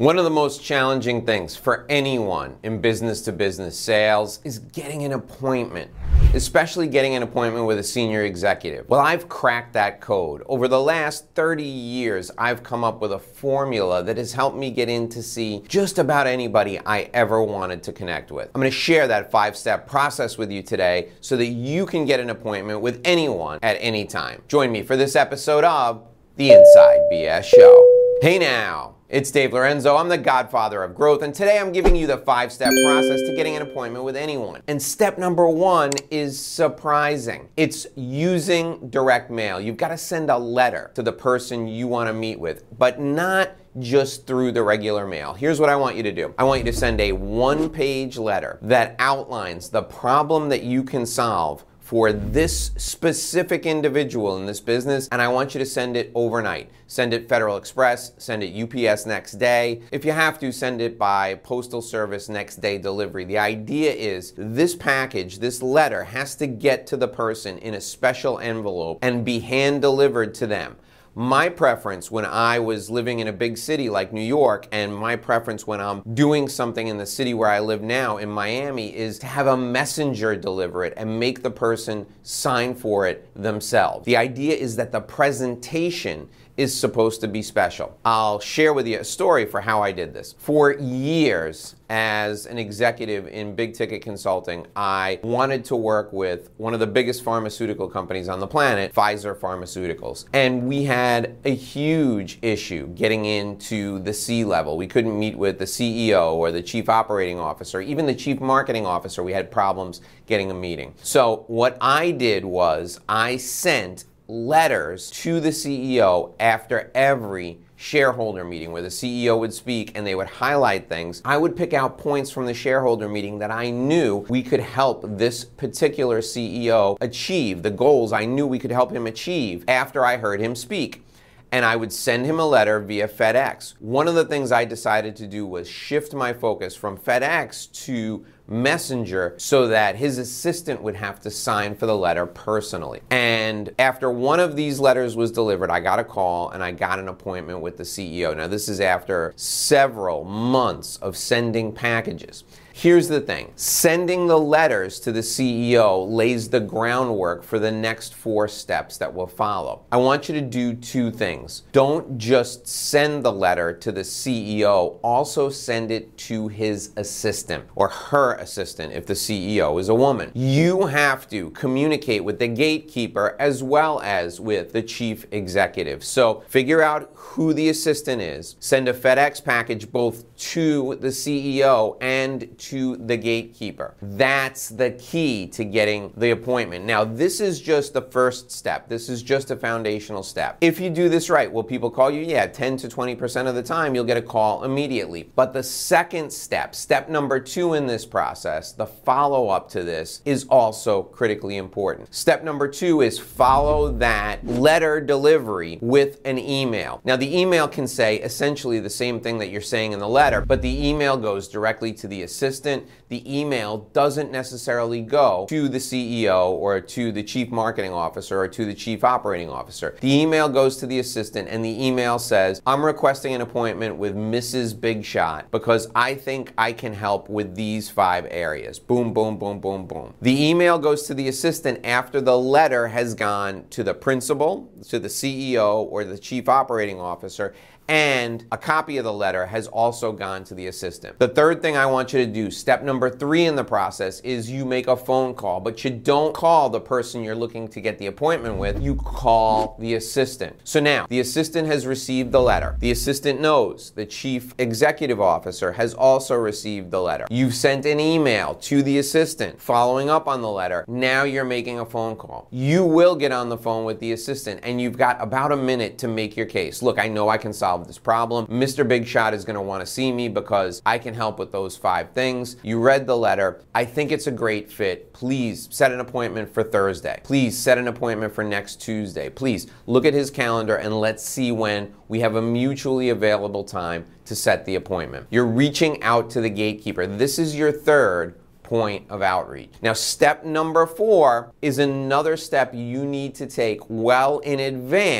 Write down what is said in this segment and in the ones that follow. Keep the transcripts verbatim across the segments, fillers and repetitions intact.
One of the most challenging things for anyone in business-to-business sales is getting an appointment, especially getting an appointment with a senior executive. Well, I've cracked that code. Over the last thirty years, I've come up with a formula that has helped me get in to see just about anybody I ever wanted to connect with. I'm going to share that five-step process with you today so that you can get an appointment with anyone at any time. Join me for this episode of The Inside B S Show. Hey now! It's Dave Lorenzo. I'm the godfather of growth, and today I'm giving you the five-step process to getting an appointment with anyone. And step number one is surprising. It's using direct mail. You've got to send a letter to the person you want to meet with, but not just through the regular mail. Here's what I want you to do. I want you to send a one-page letter that outlines the problem that you can solve for this specific individual in this business, and I want you to send it overnight. Send it Federal Express, send it U P S next day. If you have to, send it by Postal Service next day delivery. The idea is this package, this letter, has to get to the person in a special envelope and be hand delivered to them. My preference when I was living in a big city like New York, and my preference when I'm doing something in the city where I live now in Miami, is to have a messenger deliver it and make the person sign for it themselves. The idea is that the presentation is supposed to be special. I'll share with you a story for how I did this. For years, as an executive in big ticket consulting, I wanted to work with one of the biggest pharmaceutical companies on the planet, Pfizer Pharmaceuticals. And we had a huge issue getting into the C-level. We couldn't meet with the C E O or the chief operating officer, even the chief marketing officer. We had problems getting a meeting. So what I did was I sent letters to the C E O after every shareholder meeting where the C E O would speak and they would highlight things. I would pick out points from the shareholder meeting that I knew we could help this particular C E O achieve, the goals I knew we could help him achieve after I heard him speak. And I would send him a letter via FedEx. One of the things I decided to do was shift my focus from FedEx to Messenger so that his assistant would have to sign for the letter personally. And after one of these letters was delivered, I got a call and I got an appointment with the C E O. Now, this is after several months of sending packages. Here's the thing. Sending the letters to the C E O lays the groundwork for the next four steps that will follow. I want you to do two things. Don't just send the letter to the C E O, also send it to his assistant or her assistant if the C E O is a woman. You have to communicate with the gatekeeper as well as with the chief executive. So figure out who the assistant is. Send a FedEx package both to the C E O and to the gatekeeper. That's the key to getting the appointment. Now, this is just the first step. This is just a foundational step. If you do this right, will people call you? Yeah, ten to twenty percent of the time you'll get a call immediately. But the second step, step number two in this process, the follow-up to this, is also critically important. Step number two is follow that letter delivery with an email. Now, the email can say essentially the same thing that you're saying in the letter, but the email goes directly to the assistant. The email doesn't necessarily go to the C E O or to the chief marketing officer or to the chief operating officer. The email goes to the assistant, and the email says, I'm requesting an appointment with Missus Big Shot because I think I can help with these five areas. Boom, boom, boom, boom, boom. The email goes to the assistant after the letter has gone to the principal, to the C E O or the chief operating officer, and a copy of the letter has also gone to the assistant. The third thing I want you to do, step number three in the process, is you make a phone call, but you don't call the person you're looking to get the appointment with, you call the assistant. So now, the assistant has received the letter. The assistant knows the chief executive officer has also received the letter. You've sent an email to the assistant following up on the letter. Now you're making a phone call. You will get on the phone with the assistant, and you've got about a minute to make your case. Look, I know I can solve this problem. Mister Big Shot is going to want to see me because I can help with those five things. You read the letter. I think it's a great fit. Please set an appointment for Thursday. Please set an appointment for next Tuesday. Please look at his calendar and let's see when we have a mutually available time to set the appointment. You're reaching out to the gatekeeper. This is your third point of outreach. Now, step number four is another step you need to take well in advance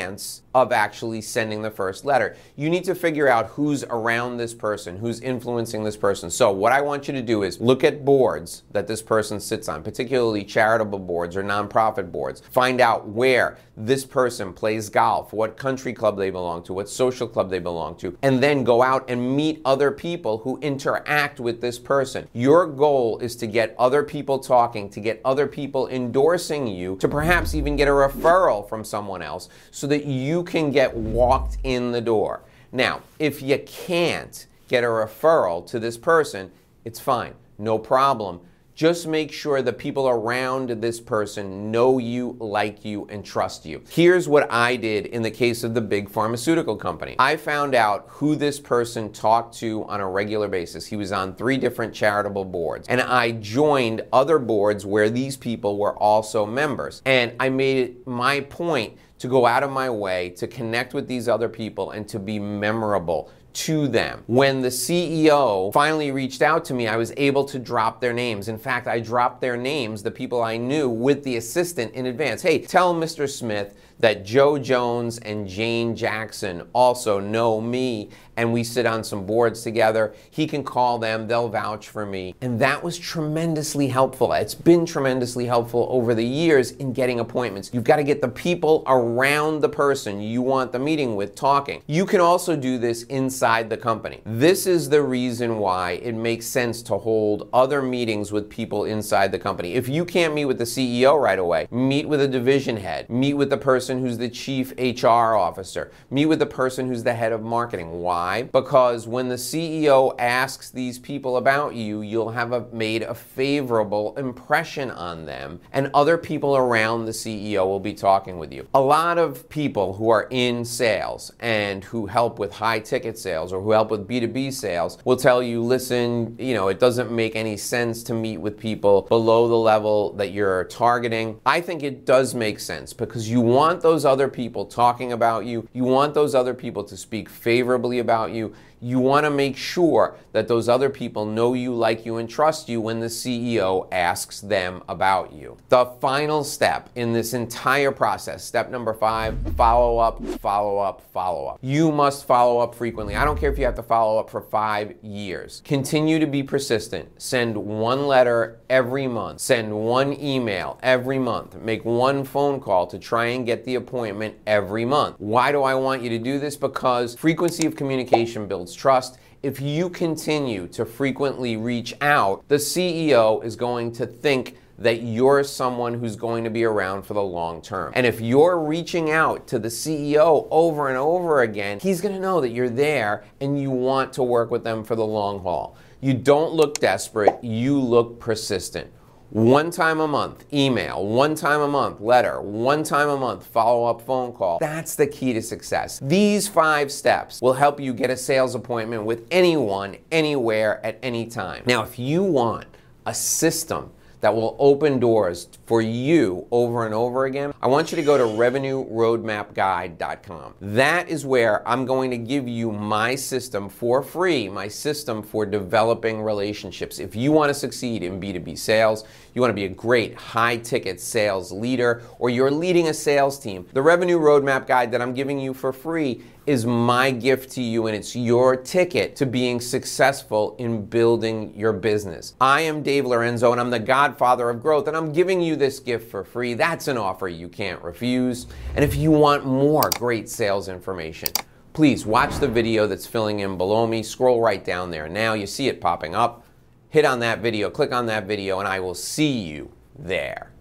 of actually sending the first letter. You need to figure out who's around this person, who's influencing this person. So what I want you to do is look at boards that this person sits on, particularly charitable boards or nonprofit boards. Find out where this person plays golf, what country club they belong to, what social club they belong to, and then go out and meet other people who interact with this person. Your goal is to get other people talking, to get other people endorsing you, to perhaps even get a referral from someone else so that you can get walked in the door. Now, if you can't get a referral to this person, it's fine, no problem. Just make sure the people around this person know you, like you, and trust you. Here's what I did in the case of the big pharmaceutical company. I found out who this person talked to on a regular basis. He was on three different charitable boards. And I joined other boards where these people were also members. And I made it my point to go out of my way to connect with these other people and to be memorable to them. When the C E O finally reached out to me, I was able to drop their names. In fact, I dropped their names, the people I knew, with the assistant in advance. Hey, tell Mister Smith that Joe Jones and Jane Jackson also know me, and we sit on some boards together. He can call them, they'll vouch for me. And that was tremendously helpful. It's been tremendously helpful over the years in getting appointments. You've got to get the people around the person you want the meeting with talking. You can also do this inside the company. This is the reason why it makes sense to hold other meetings with people inside the company. If you can't meet with the C E O right away, meet with a division head, meet with the person who's the chief H R officer, meet with the person who's the head of marketing. Why? Because when the C E O asks these people about you, you'll have a, made a favorable impression on them, and other people around the C E O will be talking with you. A lot of people who are in sales and who help with high ticket sales or who help with B two B sales will tell you, listen, you know, it doesn't make any sense to meet with people below the level that you're targeting. I think it does make sense because you want those other people talking about you. You want those other people to speak favorably about you. You want to make sure that those other people know you, like you, and trust you when the C E O asks them about you. The final step in this entire process, step number five, follow up, follow up, follow up. You must follow up frequently. I don't care if you have to follow up for five years. Continue to be persistent. Send one letter every month. Send one email every month. Make one phone call to try and get the appointment every month. Why do I want you to do this? Because frequency of communication builds trust. If you continue to frequently reach out, the C E O is going to think that you're someone who's going to be around for the long term. And if you're reaching out to the C E O over and over again, he's going to know that you're there and you want to work with them for the long haul. You don't look desperate, you look persistent. One time a month, email, one time a month, letter, one time a month, follow-up phone call. That's the key to success. These five steps will help you get a sales appointment with anyone, anywhere, at any time. Now, if you want a system that will open doors for you over and over again, I want you to go to revenue roadmap guide dot com. That is where I'm going to give you my system for free, my system for developing relationships. If you want to succeed in B two B sales, you want to be a great high-ticket sales leader, or you're leading a sales team, the Revenue Roadmap Guide that I'm giving you for free is my gift to you, and it's your ticket to being successful in building your business. I am Dave Lorenzo, and I'm the godfather of growth, and I'm giving you this gift for free. That's an offer you can't refuse. And if you want more great sales information, please watch the video that's filling in below me. Scroll right down there now. You see it popping up. Hit on that video, click on that video, and I will see you there.